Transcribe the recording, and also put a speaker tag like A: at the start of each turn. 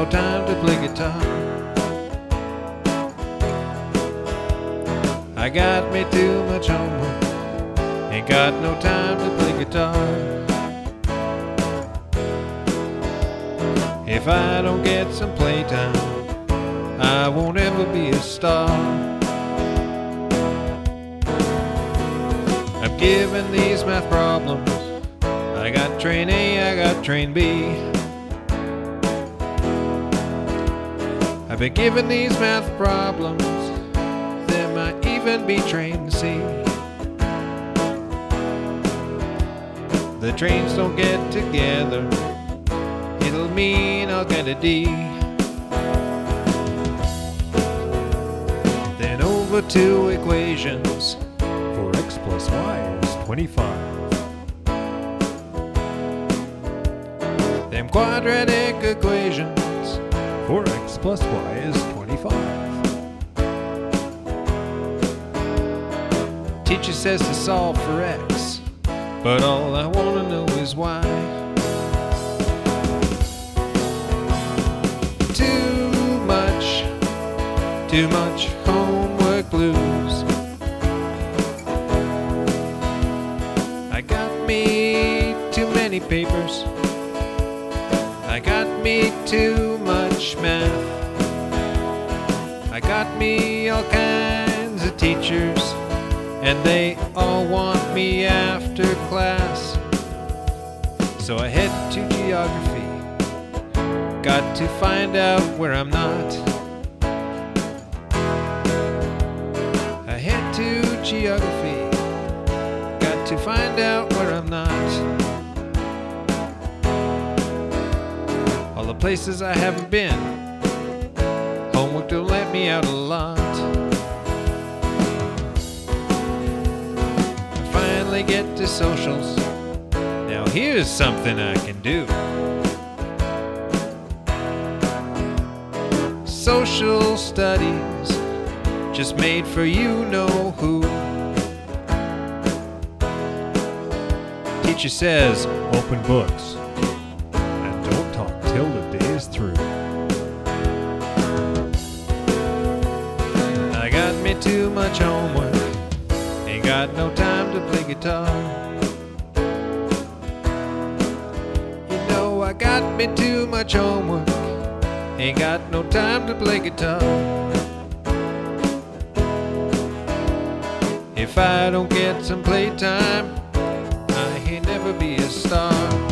A: no time to play guitar. I got me too much homework, ain't got no time to play guitar. If I don't get some playtime, I won't ever be a star. I'm given these math problems, I got train A, I got train B. I've been given these math problems, there might even be train C. The trains don't get together, it'll mean I'll get a D. Then over to equations.
B: For x plus y is 25.
A: Them quadratic equations.
B: For x plus y is 25.
A: Teacher says to solve for x, but all I wanna know is why. Too much homework blues. I got me too many papers, I got me too much math, I got me all kinds of teachers, and they all want me after class. So I head to geography, got to find out where I'm not. I head to geography, got to find out where I'm not. All the places I haven't been, homework don't let me out a lot. I finally get to socials, now here's something I can do. Social studies, just made for you know who. Teacher says,
B: Open books and don't talk till the day is through.
A: I got me too much homework, ain't got no time to play guitar. You know I got me too much homework, ain't got no time to play guitar. If I don't get some playtime, I ain't never be a star.